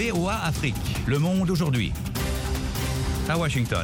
VOA Afrique, le monde aujourd'hui. À Washington.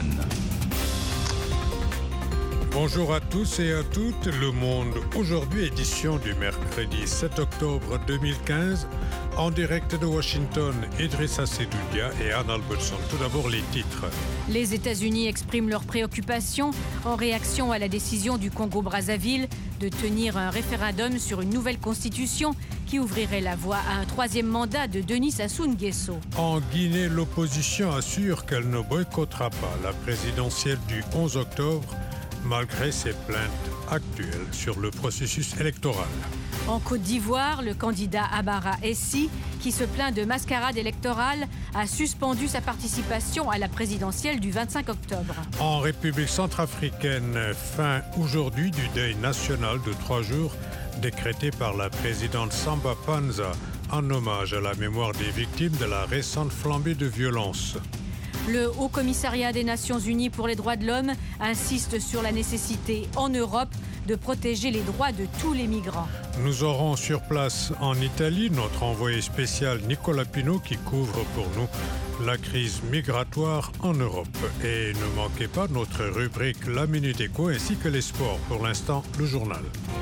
Bonjour à tous et à toutes. Le Monde aujourd'hui, édition du mercredi 7 octobre 2015. En direct de Washington, Idrissa Sedoudia et Anne Albertson. Tout d'abord, les titres. Les États-Unis expriment leurs préoccupations en réaction à la décision du Congo-Brazzaville de tenir un référendum sur une nouvelle constitution qui ouvrirait la voie à un troisième mandat de Denis Sassou Nguesso. En Guinée, l'opposition assure qu'elle ne boycottera pas la présidentielle du 11 octobre, malgré ses plaintes actuelles sur le processus électoral. En Côte d'Ivoire, le candidat Abara Essi, qui se plaint de mascarade électorale, a suspendu sa participation à la présidentielle du 25 octobre. En République centrafricaine, fin aujourd'hui du deuil national de 3 jours décrété par la présidente Samba Panza en hommage à la mémoire des victimes de la récente flambée de violence. Le Haut Commissariat des Nations Unies pour les droits de l'homme insiste sur la nécessité en Europe de protéger les droits de tous les migrants. Nous aurons sur place en Italie notre envoyé spécial Nicolas Pinault qui couvre pour nous la crise migratoire en Europe. Et ne manquez pas notre rubrique La Minute Éco ainsi que les sports. Pour l'instant, le journal.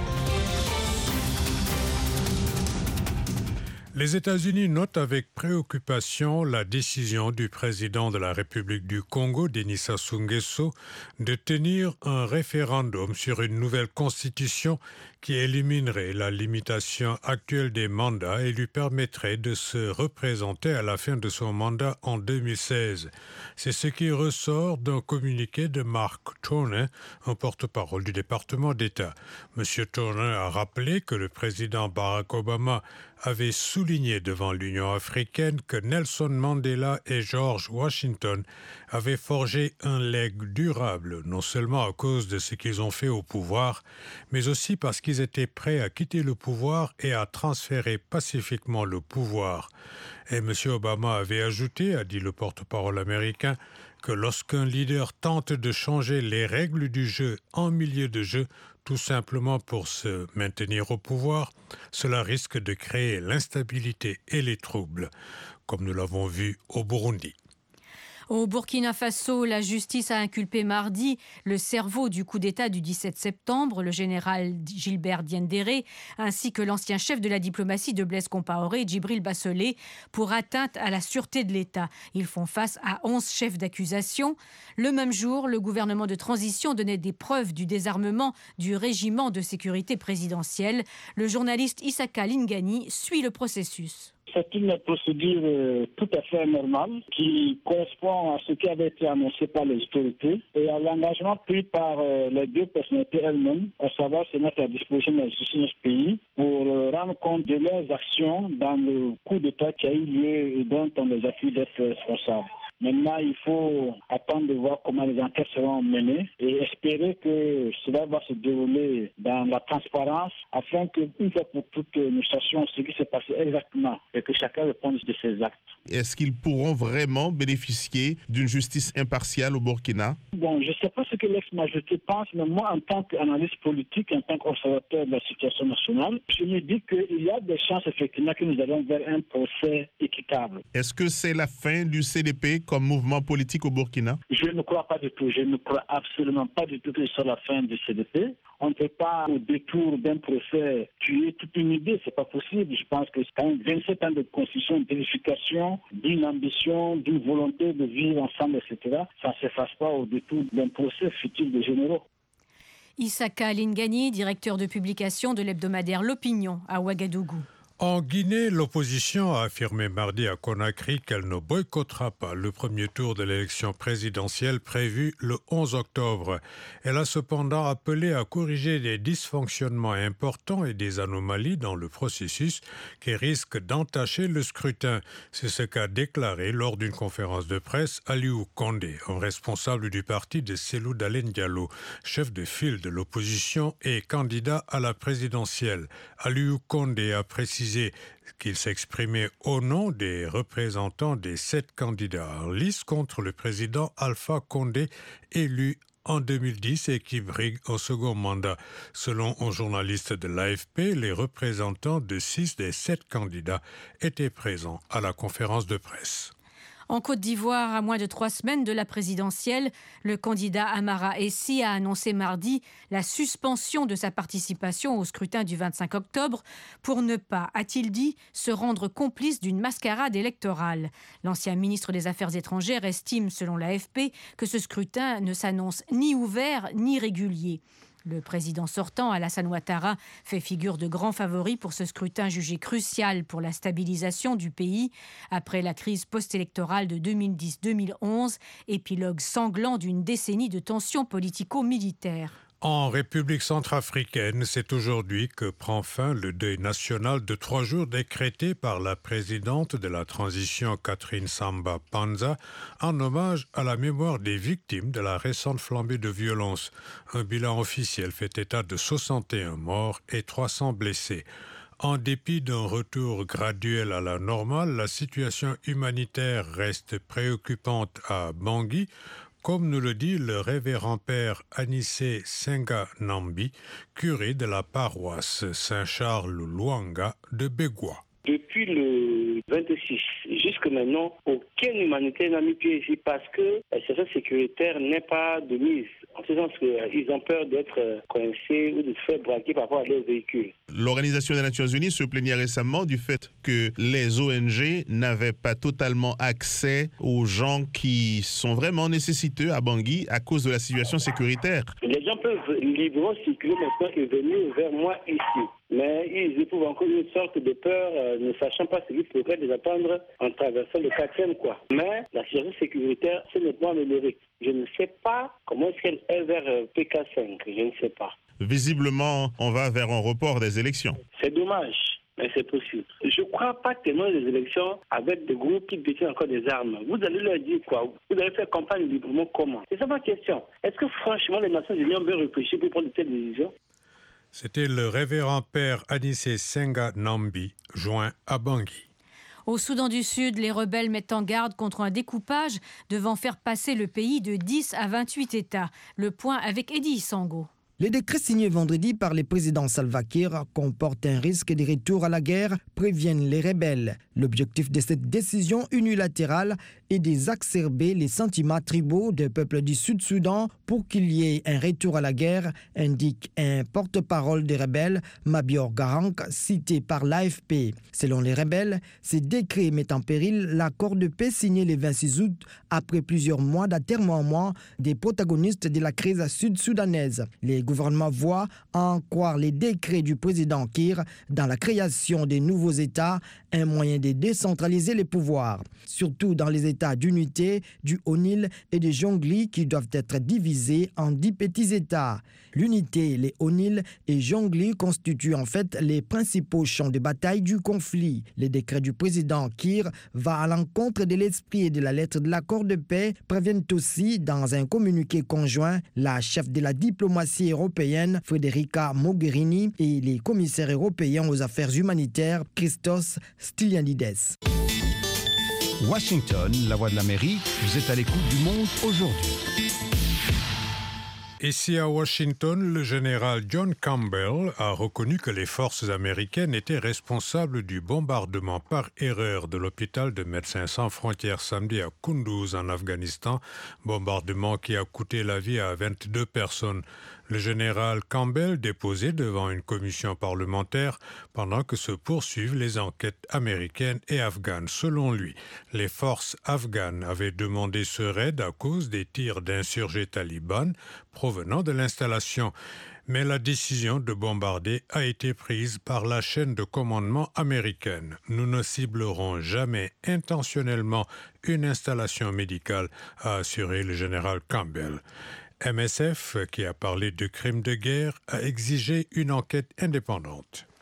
Les États-Unis notent avec préoccupation la décision du président de la République du Congo, Denis Sassou Nguesso, de tenir un référendum sur une nouvelle constitution qui éliminerait la limitation actuelle des mandats et lui permettrait de se représenter à la fin de son mandat en 2016. C'est ce qui ressort d'un communiqué de Mark Toner, un porte-parole du département d'État. M. Toner a rappelé que le président Barack Obama avait souligné devant l'Union africaine que Nelson Mandela et George Washington avaient forgé un legs durable, non seulement à cause de ce qu'ils ont fait au pouvoir, mais aussi parce qu'ils étaient prêts à quitter le pouvoir et à transférer pacifiquement le pouvoir. Et M. Obama avait ajouté, a dit le porte-parole américain, que lorsqu'un leader tente de changer les règles du jeu en milieu de jeu, tout simplement pour se maintenir au pouvoir, cela risque de créer l'instabilité et les troubles, comme nous l'avons vu au Burundi. Au Burkina Faso, la justice a inculpé mardi le cerveau du coup d'État du 17 septembre, le général Gilbert Diendéré, ainsi que l'ancien chef de la diplomatie de Blaise Compaoré, Djibril Bassolé, pour atteinte à la sûreté de l'État. Ils font face à 11 chefs d'accusation. Le même jour, le gouvernement de transition donnait des preuves du désarmement du régiment de sécurité présidentielle. Le journaliste Issaka Lingani suit le processus. C'est une procédure tout à fait normale qui correspond à ce qui avait été annoncé par les autorités et à l'engagement pris par les deux personnalités elles-mêmes, à savoir se mettre à disposition de la justice de notre pays pour rendre compte de leurs actions dans le coup d'État qui a eu lieu et dont on les accuse d'être responsables. Maintenant, il faut attendre de voir comment les enquêtes seront menées et espérer que cela va se dérouler dans la transparence afin qu'une fois pour toutes, nous sachions ce qui s'est passé exactement et que chacun réponde de ses actes. Est-ce qu'ils pourront vraiment bénéficier d'une justice impartiale au Burkina? Bon, je ne sais pas ce que l'ex-majorité pense, mais moi, en tant qu'analyste politique, en tant qu'observateur de la situation nationale, je me dis qu'il y a des chances effectivement que nous allons vers un procès équitable. Est-ce que c'est la fin du CDP comme mouvement politique au Burkina? Je ne crois pas du tout. Je ne crois absolument pas du tout que ce soit la fin du CDP. On ne peut pas, au détour d'un procès, tuer toute une idée. C'est pas possible. Je pense que c'est quand même 27 ans de constitution, d'édification, d'une ambition, d'une volonté de vivre ensemble, etc. Ça ne s'efface pas au détour d'un procès futur de généraux. Issaka Lingani, directeur de publication de l'hebdomadaire L'Opinion à Ouagadougou. En Guinée, l'opposition a affirmé mardi à Conakry qu'elle ne boycottera pas le premier tour de l'élection présidentielle prévue le 11 octobre. Elle a cependant appelé à corriger des dysfonctionnements importants et des anomalies dans le processus qui risquent d'entacher le scrutin. C'est ce qu'a déclaré lors d'une conférence de presse Aliou Condé, un responsable du parti de Cellou Dalein Diallo, chef de file de l'opposition et candidat à la présidentielle. Aliou Condé a précisé qu'il s'exprimait au nom des représentants des 7 candidats en lice contre le président Alpha Condé, élu en 2010 et qui brigue au second mandat. Selon un journaliste de l'AFP, les représentants de 6 des 7 candidats étaient présents à la conférence de presse. En Côte d'Ivoire, à moins de 3 semaines de la présidentielle, le candidat Amara Essi a annoncé mardi la suspension de sa participation au scrutin du 25 octobre pour ne pas, a-t-il dit, se rendre complice d'une mascarade électorale. L'ancien ministre des Affaires étrangères estime, selon l'AFP, que ce scrutin ne s'annonce ni ouvert ni régulier. Le président sortant, Alassane Ouattara, fait figure de grand favori pour ce scrutin jugé crucial pour la stabilisation du pays après la crise post-électorale de 2010-2011, épilogue sanglant d'une décennie de tensions politico-militaires. En République centrafricaine, c'est aujourd'hui que prend fin le deuil national de 3 jours décrété par la présidente de la transition Catherine Samba Panza en hommage à la mémoire des victimes de la récente flambée de violence. Un bilan officiel fait état de 61 morts et 300 blessés. En dépit d'un retour graduel à la normale, la situation humanitaire reste préoccupante à Bangui, comme nous le dit le révérend père Anissé Senga Nambi, curé de la paroisse Saint-Charles-Luanga de Bégua. Depuis le 26 jusqu'à maintenant, aucun humanitaire n'a mis pied ici parce que la situation sécuritaire n'est pas de mise. En ce sens qu'ils ont peur d'être coincés ou de se faire braquer par rapport à leurs véhicules. L'Organisation des Nations Unies se plaignait récemment du fait que les ONG n'avaient pas totalement accès aux gens qui sont vraiment nécessiteux à Bangui à cause de la situation sécuritaire. Les gens peuvent librement circuler maintenant et venir vers moi ici. Mais ils éprouvent encore une sorte de peur, ne sachant pas ce qu'ils pourraient les attendre en traversant le 4e, quoi. Mais la situation sécuritaire s'est nettement améliorée. Je ne sais pas comment est-ce qu'elle est vers PK5, je ne sais pas. Visiblement, on va vers un report des élections. C'est dommage, mais c'est possible. Je ne crois pas tellement des élections avec des groupes qui détiennent encore des armes. Vous allez leur dire quoi? Vous allez faire campagne librement comment? C'est ça ma question. Est-ce que franchement les Nations Unies ont bien réfléchi pour prendre de telles décisions? C'était le révérend père Anissé Senga Nambi, joint à Bangui. Au Soudan du Sud, les rebelles mettent en garde contre un découpage devant faire passer le pays de 10 à 28 États. Le point avec Eddie Sango. Les décrets signés vendredi par le président Salva Kiir comportent un risque de retour à la guerre, préviennent les rebelles. L'objectif de cette décision unilatérale est d'exacerber les sentiments tribaux des peuples du Sud-Soudan pour qu'il y ait un retour à la guerre, indique un porte-parole des rebelles, Mabior Garank, cité par l'AFP. Selon les rebelles, ces décrets mettent en péril l'accord de paix signé le 26 août après plusieurs mois d'atermoiement des protagonistes de la crise sud-soudanaise. Les gouvernements voient en croire les décrets du président Kiir dans la création des nouveaux États, un moyen de décentraliser les pouvoirs, surtout dans les États d'unité, du Haut-Nil et de Jongli qui doivent être divisés en 10 petits États. L'unité, les Haut-Nil et Jongli constituent en fait les principaux champs de bataille du conflit. Les décrets du président Kiir va à l'encontre de l'esprit et de la lettre de l'accord de paix, préviennent aussi dans un communiqué conjoint la chef de la diplomatie européenne Federica Mogherini et les commissaires européens aux affaires humanitaires Christos Stylianides. Washington, la voix de l'Amérique, vous êtes à l'écoute du Monde aujourd'hui. Ici à Washington, le général John Campbell a reconnu que les forces américaines étaient responsables du bombardement par erreur de l'hôpital de Médecins sans frontières samedi à Kunduz en Afghanistan, bombardement qui a coûté la vie à 22 personnes. Le général Campbell déposé devant une commission parlementaire pendant que se poursuivent les enquêtes américaines et afghanes. Selon lui, les forces afghanes avaient demandé ce raid à cause des tirs d'insurgés talibans provenant de l'installation. Mais la décision de bombarder a été prise par la chaîne de commandement américaine. Nous ne ciblerons jamais intentionnellement une installation médicale, a assuré le général Campbell. MSF, qui a parlé de crimes de guerre, a exigé une enquête indépendante.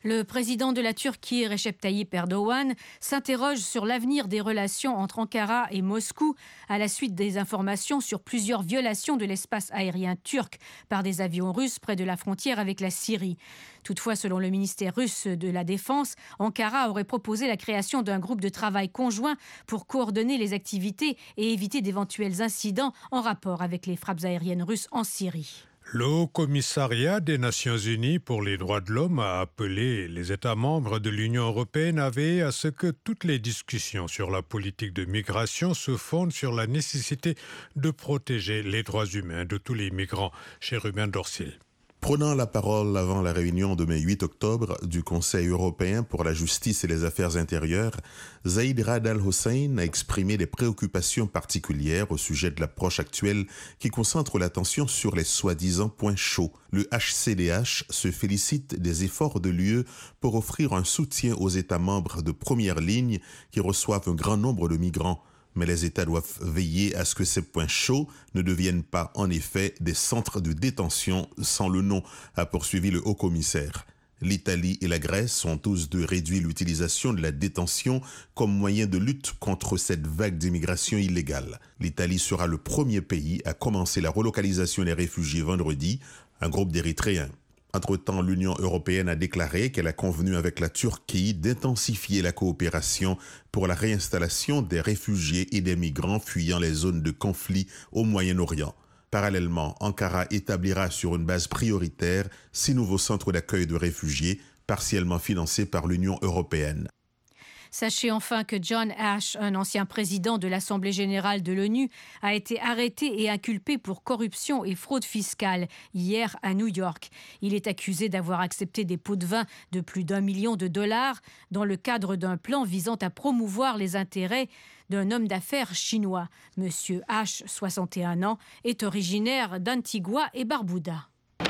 Le président de la Turquie, Recep Tayyip Erdogan, s'interroge sur l'avenir des relations entre Ankara et Moscou à la suite des informations sur plusieurs violations de l'espace aérien turc par des avions russes près de la frontière avec la Syrie. Toutefois, selon le ministère russe de la Défense, Ankara aurait proposé la création d'un groupe de travail conjoint pour coordonner les activités et éviter d'éventuels incidents en rapport avec les frappes aériennes russes en Syrie. Le Haut Commissariat des Nations Unies pour les droits de l'homme a appelé les États membres de l'Union européenne à veiller à ce que toutes les discussions sur la politique de migration se fondent sur la nécessité de protéger les droits humains de tous les migrants. Chérubin Dorsil. Prenant la parole avant la réunion de mai 8 octobre du Conseil européen pour la justice et les affaires intérieures, Zaïd Rad al-Hussein a exprimé des préoccupations particulières au sujet de l'approche actuelle qui concentre l'attention sur les soi-disant points chauds. Le HCDH se félicite des efforts de l'UE pour offrir un soutien aux États membres de première ligne qui reçoivent un grand nombre de migrants. Mais les États doivent veiller à ce que ces points chauds ne deviennent pas, en effet, des centres de détention sans le nom, a poursuivi le haut-commissaire. L'Italie et la Grèce ont tous deux réduit l'utilisation de la détention comme moyen de lutte contre cette vague d'immigration illégale. L'Italie sera le premier pays à commencer la relocalisation des réfugiés vendredi, un groupe d'Érythréens. Entre-temps, l'Union européenne a déclaré qu'elle a convenu avec la Turquie d'intensifier la coopération pour la réinstallation des réfugiés et des migrants fuyant les zones de conflit au Moyen-Orient. Parallèlement, Ankara établira sur une base prioritaire 6 nouveaux centres d'accueil de réfugiés, partiellement financés par l'Union européenne. Sachez enfin que John Ash, un ancien président de l'Assemblée générale de l'ONU, a été arrêté et inculpé pour corruption et fraude fiscale hier à New York. Il est accusé d'avoir accepté des pots de vin de plus d'1 million de dollars dans le cadre d'un plan visant à promouvoir les intérêts d'un homme d'affaires chinois. Monsieur Ash, 61 ans, est originaire d'Antigua et Barbuda.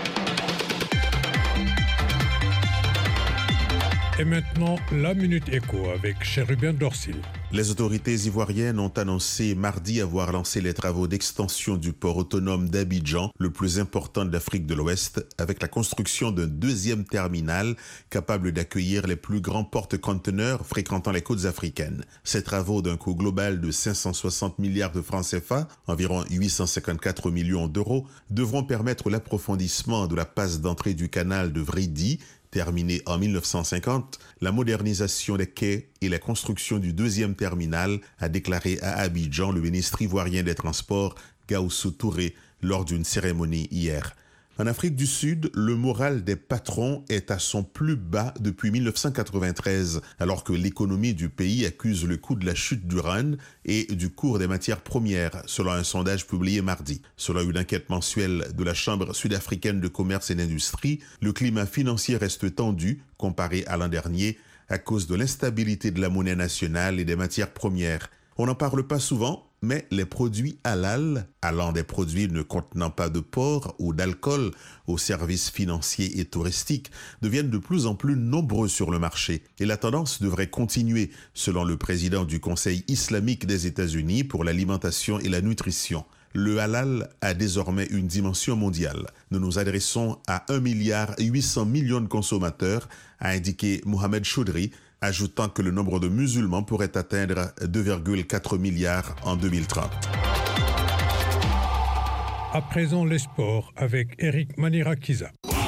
Et maintenant, la Minute Éco avec Chérubin Dorsil. Les autorités ivoiriennes ont annoncé mardi avoir lancé les travaux d'extension du port autonome d'Abidjan, le plus important d'Afrique de l'Ouest, avec la construction d'un deuxième terminal capable d'accueillir les plus grands porte-conteneurs fréquentant les côtes africaines. Ces travaux d'un coût global de 560 milliards de francs CFA, environ 854 millions d'euros, devront permettre l'approfondissement de la passe d'entrée du canal de Vridi, terminée en 1950, la modernisation des quais et la construction du deuxième terminal, a déclaré à Abidjan le ministre ivoirien des Transports, Gaoussou Touré, lors d'une cérémonie hier. En Afrique du Sud, le moral des patrons est à son plus bas depuis 1993, alors que l'économie du pays accuse le coup de la chute du rand et du cours des matières premières, selon un sondage publié mardi. Selon une enquête mensuelle de la Chambre sud-africaine de commerce et d'industrie, le climat financier reste tendu comparé à l'an dernier à cause de l'instabilité de la monnaie nationale et des matières premières. On n'en parle pas souvent, mais les produits halal, allant des produits ne contenant pas de porc ou d'alcool aux services financiers et touristiques, deviennent de plus en plus nombreux sur le marché. Et la tendance devrait continuer, selon le président du Conseil islamique des États-Unis pour l'alimentation et la nutrition. Le halal a désormais une dimension mondiale. Nous nous adressons à 1,8 milliard de consommateurs, a indiqué Mohamed Choudry, ajoutant que le nombre de musulmans pourrait atteindre 2,4 milliards en 2030. À présent, les sports avec Eric Manirakiza.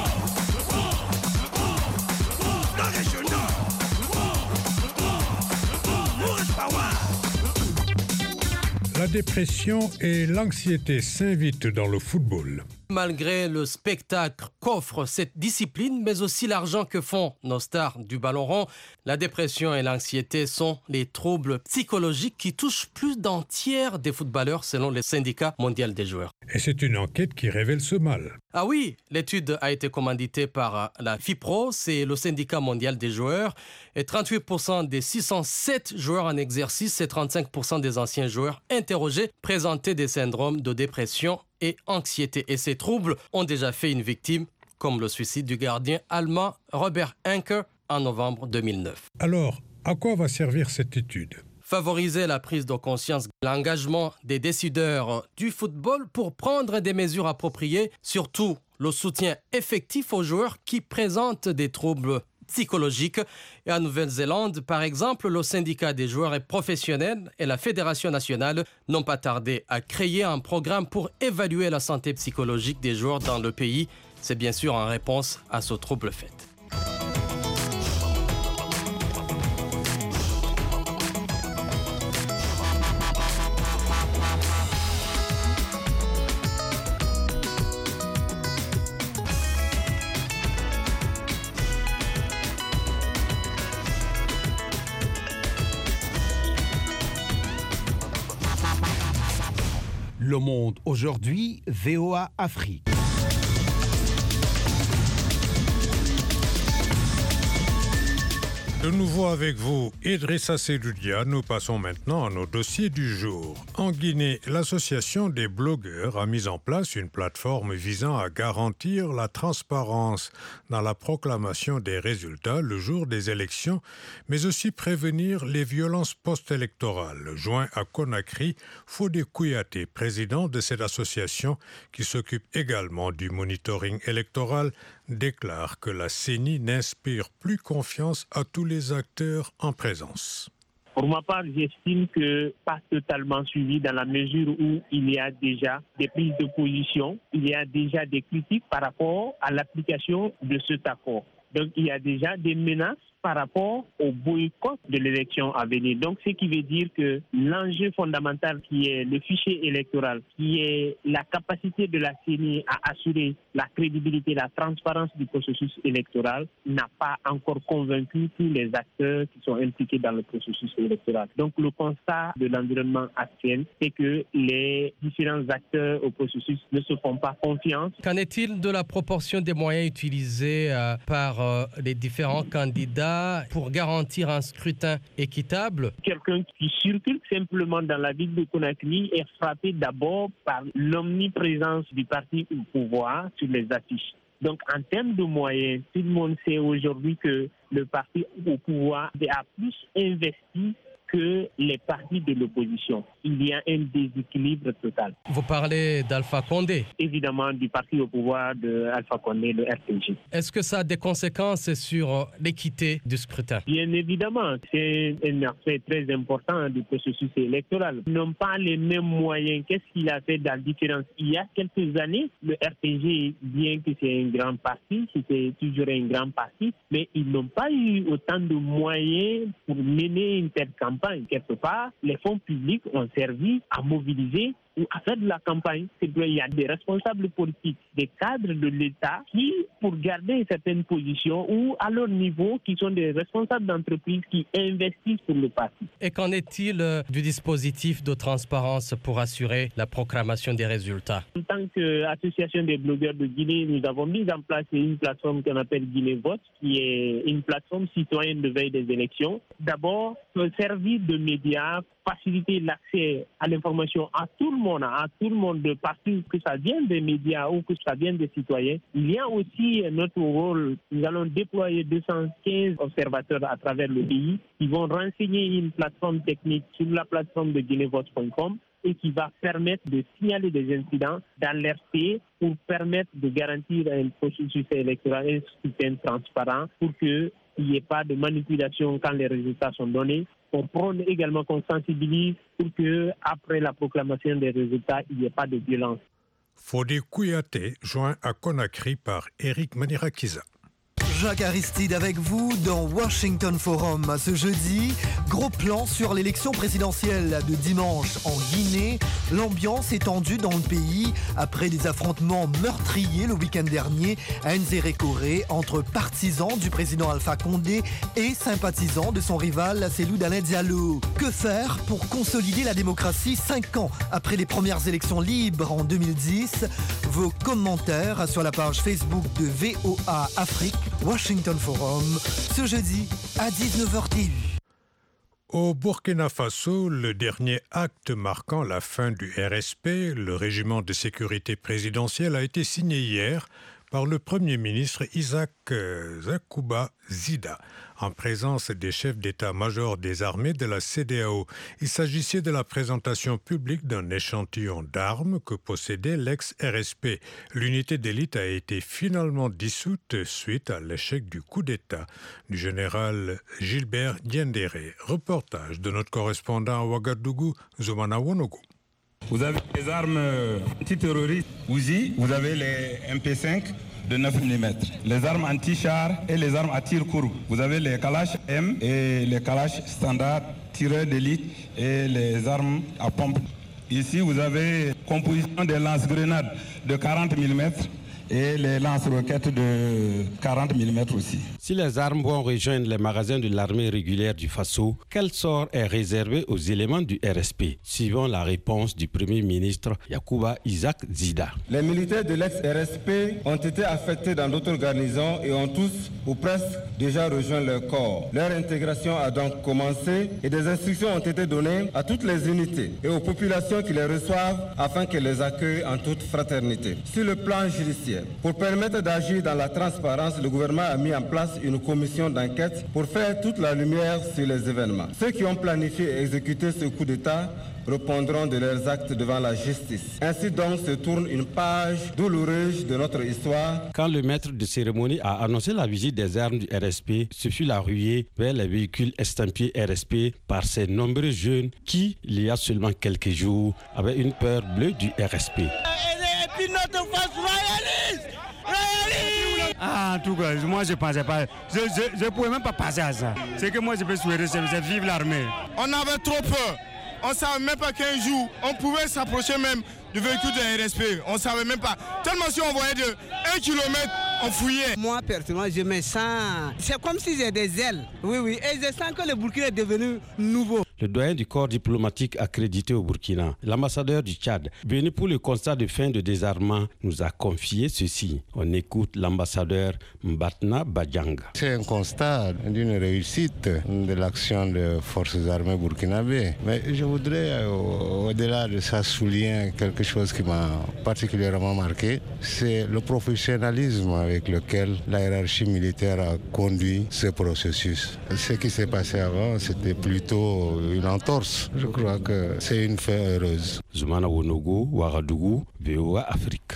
La dépression et l'anxiété s'invitent dans le football. Malgré le spectacle qu'offre cette discipline, mais aussi l'argent que font nos stars du ballon rond, la dépression et l'anxiété sont les troubles psychologiques qui touchent plus d'un tiers des footballeurs selon le syndicat mondial des joueurs. Et c'est une enquête qui révèle ce mal. Ah oui, l'étude a été commanditée par la FIPRO, c'est le syndicat mondial des joueurs, et 38% des 607 joueurs en exercice et 35% des anciens joueurs interrogés présentaient des syndromes de dépression et anxiété. Et ces troubles ont déjà fait une victime, comme le suicide du gardien allemand Robert Enke en novembre 2009. Alors, à quoi va servir cette étude ? Favoriser la prise de conscience, l'engagement des décideurs du football pour prendre des mesures appropriées, surtout le soutien effectif aux joueurs qui présentent des troubles psychologique. Et en Nouvelle-Zélande, par exemple, le syndicat des joueurs et professionnels et la Fédération nationale n'ont pas tardé à créer un programme pour évaluer la santé psychologique des joueurs dans le pays. C'est bien sûr en réponse à ce trouble fait. Le Monde aujourd'hui, VOA Afrique. De nouveau avec vous, Idrissa Seloudia. Nous passons maintenant à nos dossiers du jour. En Guinée, l'association des blogueurs a mis en place une plateforme visant à garantir la transparence dans la proclamation des résultats le jour des élections, mais aussi prévenir les violences post-électorales. Joint à Conakry, Fodé Kouyaté, président de cette association qui s'occupe également du monitoring électoral, déclare que la CENI n'inspire plus confiance à tous les acteurs en présence. Pour ma part, j'estime que pas totalement suivi dans la mesure où il y a déjà des prises de position, il y a déjà des critiques par rapport à l'application de cet accord. Donc il y a déjà des menaces par rapport au boycott de l'élection à venir. Donc, ce qui veut dire que l'enjeu fondamental qui est le fichier électoral, qui est la capacité de la CENI à assurer la crédibilité, la transparence du processus électoral, n'a pas encore convaincu tous les acteurs qui sont impliqués dans le processus électoral. Donc, le constat de l'environnement actuel, c'est que les différents acteurs au processus ne se font pas confiance. Qu'en est-il de la proportion des moyens utilisés par les différents candidats pour garantir un scrutin équitable? Quelqu'un qui circule simplement dans la ville de Conakry est frappé d'abord par l'omniprésence du parti au pouvoir sur les affiches. Donc, en termes de moyens, tout le monde sait aujourd'hui que le parti au pouvoir a plus investi que les partis de l'opposition. Il y a un déséquilibre total. Vous parlez d'Alpha Condé? Évidemment, du parti au pouvoir d'Alpha Condé, le RPG. Est-ce que ça a des conséquences sur l'équité du scrutin? Bien évidemment, c'est un aspect très important du processus électoral. Ils n'ont pas les mêmes moyens. Qu'est-ce qu'il a fait dans la différence? Il y a quelques années, le RPG, bien que c'est un grand parti, c'était toujours un grand parti, mais ils n'ont pas eu autant de moyens pour mener une telle campagne. Quelque part, les fonds publics ont servi à mobiliser ou à faire de la campagne. C'est qu'il y a des responsables politiques, des cadres de l'État qui, pour garder certaines positions ou à leur niveau, qui sont des responsables d'entreprises qui investissent pour le parti. Et qu'en est-il du dispositif de transparence pour assurer la proclamation des résultats? En tant qu'association des blogueurs de Guinée, nous avons mis en place une plateforme qu'on appelle Guinée Vote, qui est une plateforme citoyenne de veille des élections. D'abord, servir de médias, faciliter l'accès à l'information à tout le monde de partout, que ça vienne des médias ou que ça vienne des citoyens. Il y a aussi notre rôle. Nous allons déployer 215 observateurs à travers le pays qui vont renseigner une plateforme technique sur la plateforme de guinevote.com et qui va permettre de signaler des incidents, d'alerter pour permettre de garantir un processus électoral et un scrutin transparent pour qu'il n'y ait pas de manipulation quand les résultats sont donnés. On prône également qu'on sensibilise pour qu'après la proclamation des résultats, il n'y ait pas de violence. Fodé Kouyaté, joint à Conakry par Eric Manirakiza. Jacques Aristide avec vous dans Washington Forum. Ce jeudi, gros plan sur l'élection présidentielle de dimanche en Guinée. L'ambiance est tendue dans le pays après des affrontements meurtriers le week-end dernier à Nzérékoré entre partisans du président Alpha Condé et sympathisants de son rival Cellou Dalein Diallo. Que faire pour consolider la démocratie 5 ans après les premières élections libres en 2010? Vos commentaires sur la page Facebook de VOA Afrique. Washington Forum, ce jeudi à 19h10. Au Burkina Faso, le dernier acte marquant la fin du RSP, le régiment de sécurité présidentielle, a été signé hier par le Premier ministre Isaac Yakuba Zida, en présence des chefs d'état-major des armées de la CEDEAO. Il s'agissait de la présentation publique d'un échantillon d'armes que possédait l'ex-RSP. L'unité d'élite a été finalement dissoute suite à l'échec du coup d'État du général Gilbert Diendéré. Reportage de notre correspondant à Ouagadougou, Zoumana Wonogo. Vous avez les armes antiterroristes Uzi, vous avez les MP5 de 9 mm, les armes anti-char et les armes à tir court. Vous avez les Kalash M et les Kalash standard, tireurs d'élite et les armes à pompe. Ici, vous avez composition des lance-grenades de 40 mm et les lance-roquettes de 40 mm aussi. Si les armes vont rejoindre les magasins de l'armée régulière du Faso, quel sort est réservé aux éléments du RSP? Suivant la réponse du Premier ministre Yakuba Isaac Zida. Les militaires de l'ex-RSP ont été affectés dans d'autres garnisons et ont tous ou presque déjà rejoint leur corps. Leur intégration a donc commencé et des instructions ont été données à toutes les unités et aux populations qui les reçoivent afin qu'elles les accueillent en toute fraternité. Sur le plan judiciaire, pour permettre d'agir dans la transparence, le gouvernement a mis en place une commission d'enquête pour faire toute la lumière sur les événements. Ceux qui ont planifié et exécuté ce coup d'État répondront de leurs actes devant la justice. Ainsi donc se tourne une page douloureuse de notre histoire. Quand le maître de cérémonie a annoncé la visite des armes du RSP, ce fut la ruée vers les véhicules estampillés RSP par ces nombreux jeunes qui, il y a seulement quelques jours, avaient une peur bleue du RSP. En tout cas, moi je ne pensais pas, je ne pouvais même pas passer à ça. Ce que moi je peux souhaiter, c'est vivre l'armée. On avait trop peur. On ne savait même pas qu'un jour, on pouvait s'approcher même du véhicule de RSP. On ne savait même pas. Tellement si on voyait de 1 kilomètre, on fouillait. Moi, personnellement, je me sens... C'est comme si j'ai des ailes. Oui. Et je sens que le Burkina est devenu nouveau. Le doyen du corps diplomatique accrédité au Burkina, l'ambassadeur du Tchad, venu pour le constat de fin de désarmement, nous a confié ceci. On écoute l'ambassadeur Mbatna Badianga. C'est un constat d'une réussite de l'action des forces armées burkinabées. Mais je voudrais, au-delà de ça, souligner quelque chose qui m'a particulièrement marqué. C'est le professionnalisme avec lequel la hiérarchie militaire a conduit ce processus. Ce qui s'est passé avant, c'était plutôt une entorse. Je crois que c'est une fin heureuse. Zoumana Wonogo, Ouagadougou, VOA Afrique.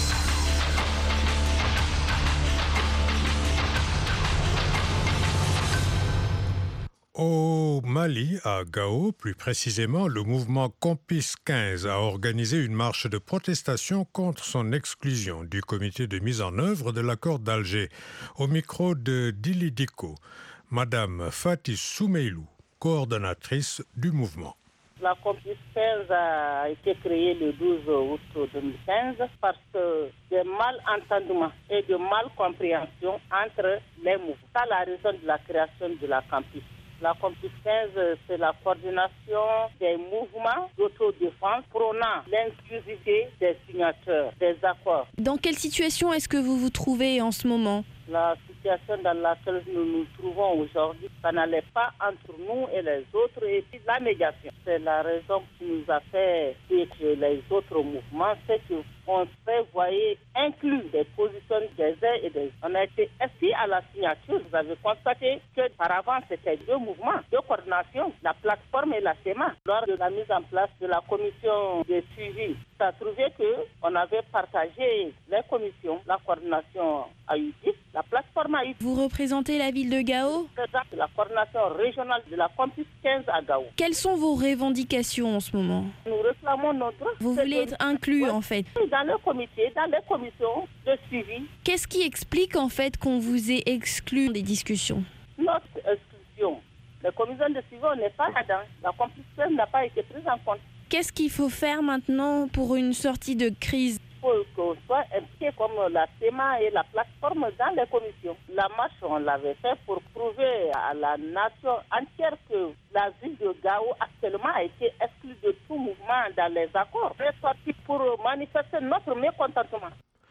Au Mali, à Gao, plus précisément, le mouvement Campus 15 a organisé une marche de protestation contre son exclusion du comité de mise en œuvre de l'accord d'Alger. Au micro de Dili Diko, Madame Fatih Soumeilou, coordonnatrice du mouvement. La Campus 15 a été créée le 12 août 2015 parce que des malentendements et de malcompréhension entre les mouvements. C'est la raison de la création de la Campus. La Campus 15, c'est la coordination des mouvements d'autodéfense prônant l'inclusivité des signateurs des accords. Dans quelle situation est-ce que vous vous trouvez en ce moment ? La situation dans laquelle nous nous trouvons aujourd'hui, ça n'allait pas entre nous et les autres, et puis la médiation. C'est la raison qui nous a fait dire que les autres mouvements, c'est qu'on se voyait inclus des positions des uns et des autres. On a été assis à la signature. Vous avez constaté que par avant, c'était deux mouvements, deux coordinations, la plateforme et la SEMA. Lors de la mise en place de la commission de suivi, ça a trouvé qu'on avait partagé les commissions, la coordination a eu 10, la plateforme a eu... Vous représentez la ville de Gao ? C'est la coordination régionale de la Campus 15 à Gao. Quelles sont vos revendications en ce moment ? Nous réclamons notre... Vous voulez être inclus en fait ? Dans le comité, dans les commissions de suivi. Qu'est-ce qui explique en fait qu'on vous ait exclu des discussions ? Notre exclusion. Les commissions de suivi, on n'est pas là-dedans. La Campus 15 n'a pas été prise en compte. Qu'est-ce qu'il faut faire maintenant pour une sortie de crise ? Il faut qu'on soit impliqué comme la SEMA et la plateforme dans les commissions. La marche, on l'avait fait pour prouver à la nation entière que la ville de Gao actuellement a été exclue de tout mouvement dans les accords. On est sorti pour manifester notre mécontentement.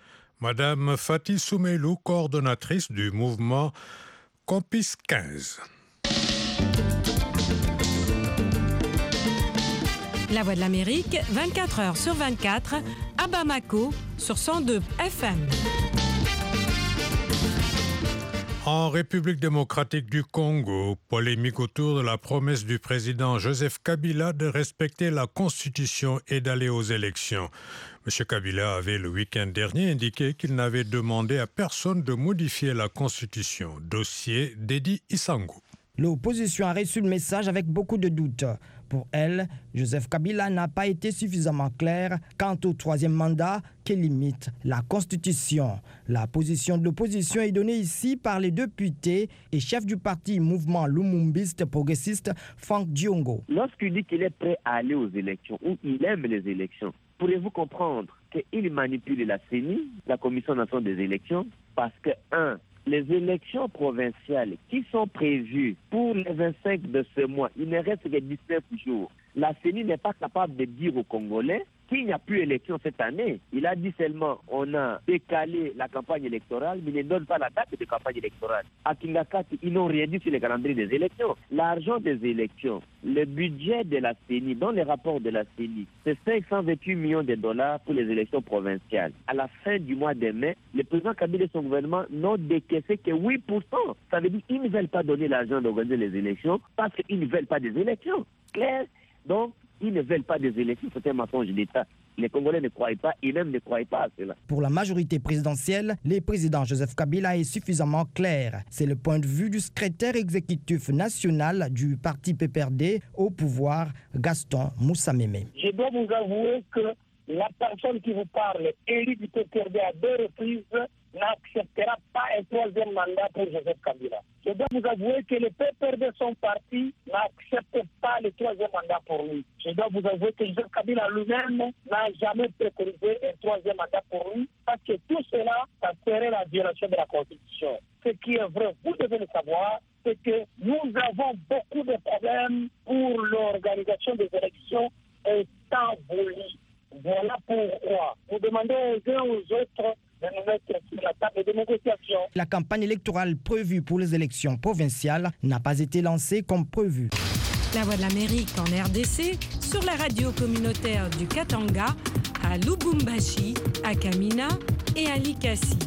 Madame Fatih Soumeilou, coordonnatrice du mouvement Campus 15. La Voix de l'Amérique, 24 heures sur 24, à Bamako, sur 102 FM. En République démocratique du Congo, polémique autour de la promesse du président Joseph Kabila de respecter la Constitution et d'aller aux élections. M. Kabila avait le week-end dernier indiqué qu'il n'avait demandé à personne de modifier la Constitution. Dossier d'Edi Isango. L'opposition a reçu le message avec beaucoup de doutes. Pour elle, Joseph Kabila n'a pas été suffisamment clair quant au troisième mandat qui limite la Constitution. La position de l'opposition est donnée ici par les députés et chef du parti Mouvement Lumumbiste Progressiste, Franck Diongo. Lorsqu'il dit qu'il est prêt à aller aux élections ou il aime les élections, pourrez-vous comprendre qu'il manipule la CENI, la Commission nationale des élections, parce que, les élections provinciales qui sont prévues pour les 25 de ce mois, il ne reste que 19 jours. La CENI n'est pas capable de dire aux Congolais qu'il n'y a plus d'élection cette année. Il a dit seulement on a décalé la campagne électorale, mais il ne donne pas la date de campagne électorale. À Kingakati, ils n'ont rien dit sur les calendriers des élections. L'argent des élections, le budget de la CENI, dans les rapports de la CENI, c'est 528 millions de dollars pour les élections provinciales. À la fin du mois de mai, le président Kabila et son gouvernement n'ont décaissé que 8%. Ça veut dire qu'ils ne veulent pas donner l'argent d'organiser les élections parce qu'ils ne veulent pas des élections. Clair? Donc, ils ne veulent pas des élections, c'est un mensonge d'État. Les Congolais ne croient pas, et même ne croient pas à cela. Pour la majorité présidentielle, le président Joseph Kabila est suffisamment clair. C'est le point de vue du secrétaire exécutif national du parti PPRD au pouvoir, Gaston Moussameme. Je dois vous avouer que la personne qui vous parle, élue du PPRD à 2 reprises, n'acceptera pas un troisième mandat pour Joseph Kabila. Je dois vous avouer que le PPRD, son parti, n'accepte pas le troisième mandat pour lui. Je dois vous avouer que Joseph Kabila lui-même n'a jamais préconisé un troisième mandat pour lui, parce que tout cela, ça serait la violation de la Constitution. Ce qui est vrai, vous devez le savoir, c'est que nous avons beaucoup de problèmes pour l'organisation des élections étant voulues. Voilà pourquoi nous demandons aux uns aux autres de nous mettre sur la table de négociation. La campagne électorale prévue pour les élections provinciales n'a pas été lancée comme prévu. La Voix de l'Amérique en RDC, sur la radio communautaire du Katanga, à Lubumbashi, à Kamina et à Likasi.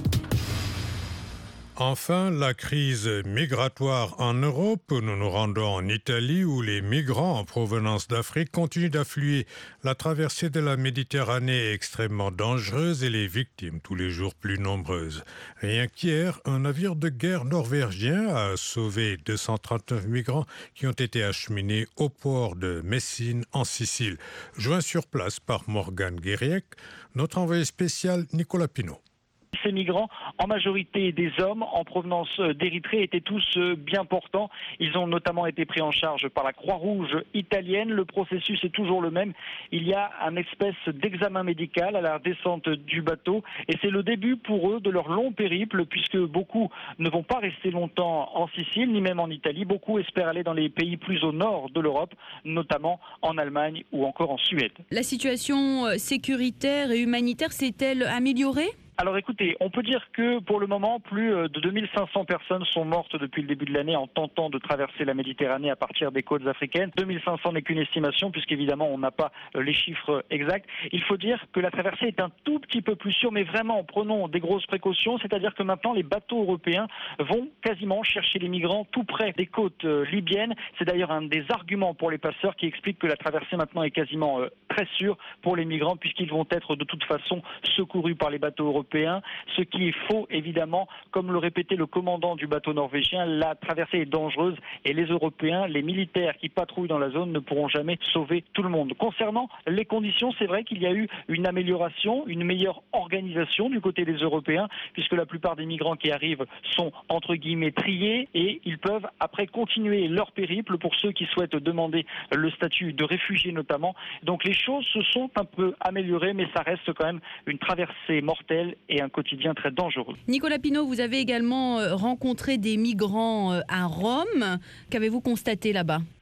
Enfin, la crise migratoire en Europe. Nous nous rendons en Italie où les migrants en provenance d'Afrique continuent d'affluer. La traversée de la Méditerranée est extrêmement dangereuse et les victimes tous les jours plus nombreuses. Rien qu'hier, un navire de guerre norvégien a sauvé 239 migrants qui ont été acheminés au port de Messine en Sicile. Joint sur place par Morgane Guériec, notre envoyé spécial Nicolas Pinault. Ces migrants, en majorité des hommes en provenance d'Érythrée, étaient tous bien portants. Ils ont notamment été pris en charge par la Croix-Rouge italienne. Le processus est toujours le même. Il y a un espèce d'examen médical à la descente du bateau et c'est le début pour eux de leur long périple puisque beaucoup ne vont pas rester longtemps en Sicile ni même en Italie. Beaucoup espèrent aller dans les pays plus au nord de l'Europe, notamment en Allemagne ou encore en Suède. La situation sécuritaire et humanitaire s'est-elle améliorée ? Alors écoutez, on peut dire que pour le moment, plus de 2500 personnes sont mortes depuis le début de l'année en tentant de traverser la Méditerranée à partir des côtes africaines. 2500 n'est qu'une estimation puisqu'évidemment on n'a pas les chiffres exacts. Il faut dire que la traversée est un tout petit peu plus sûre, mais vraiment prenons des grosses précautions, c'est-à-dire que maintenant les bateaux européens vont quasiment chercher les migrants tout près des côtes libyennes. C'est d'ailleurs un des arguments pour les passeurs qui explique que la traversée maintenant est quasiment très sûre pour les migrants puisqu'ils vont être de toute façon secourus par les bateaux européens. Ce qui est faux, évidemment, comme le répétait le commandant du bateau norvégien, la traversée est dangereuse et les Européens, les militaires qui patrouillent dans la zone ne pourront jamais sauver tout le monde. Concernant les conditions, c'est vrai qu'il y a eu une amélioration, une meilleure organisation du côté des Européens, puisque la plupart des migrants qui arrivent sont entre guillemets triés et ils peuvent après continuer leur périple pour ceux qui souhaitent demander le statut de réfugié notamment. Donc les choses se sont un peu améliorées, mais ça reste quand même une traversée mortelle et un quotidien très dangereux. Nicolas Pinault, vous avez également rencontré des migrants à Rome. Qu'avez-vous constaté là-bas ?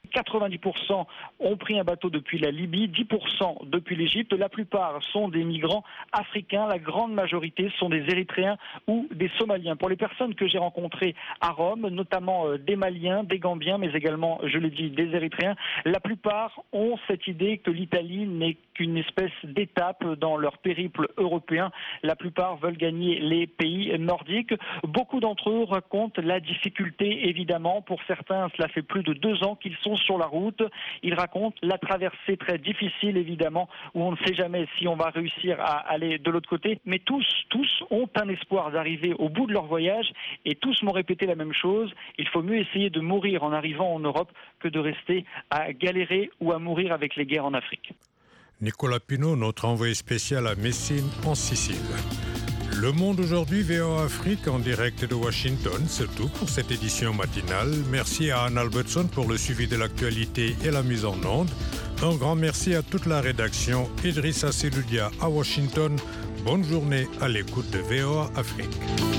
90% ont pris un bateau depuis la Libye, 10% depuis l'Égypte. La plupart sont des migrants africains. La grande majorité sont des Érythréens ou des Somaliens. Pour les personnes que j'ai rencontrées à Rome, notamment des Maliens, des Gambiens, mais également, je l'ai dit, des Érythréens, la plupart ont cette idée que l'Italie n'est qu'une espèce d'étape dans leur périple européen. La plupart veulent gagner les pays nordiques. Beaucoup d'entre eux racontent la difficulté, évidemment. Pour certains, cela fait plus de 2 ans qu'ils sont sur la route. Ils racontent la traversée très difficile, évidemment, où on ne sait jamais si on va réussir à aller de l'autre côté. Mais tous ont un espoir d'arriver au bout de leur voyage et tous m'ont répété la même chose. Il faut mieux essayer de mourir en arrivant en Europe que de rester à galérer ou à mourir avec les guerres en Afrique. Nicolas Pinault, notre envoyé spécial à Messine, en Sicile. Le Monde aujourd'hui, VOA Afrique en direct de Washington, c'est tout pour cette édition matinale. Merci à Anne Albertson pour le suivi de l'actualité et la mise en onde. Un grand merci à toute la rédaction. Idrissa Seloudia à Washington. Bonne journée à l'écoute de VOA Afrique.